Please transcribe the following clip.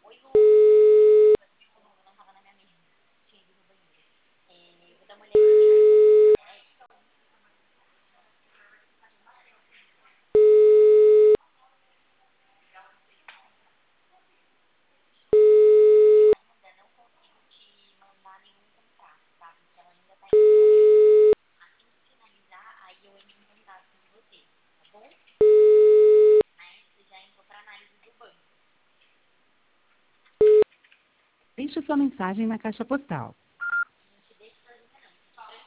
Oi, Lu. Desculpa, não tava na minha mesa. Tinha ido no banheiro. Vou dar uma olhadinha. Ainda não consigo te mandar nenhum contrato, tá? Porque ela ainda tá em. Assim que finalizar, aí eu entro em contato com você, tá bom? Aí você já entrou pra análise do banco. Deixe sua mensagem na caixa postal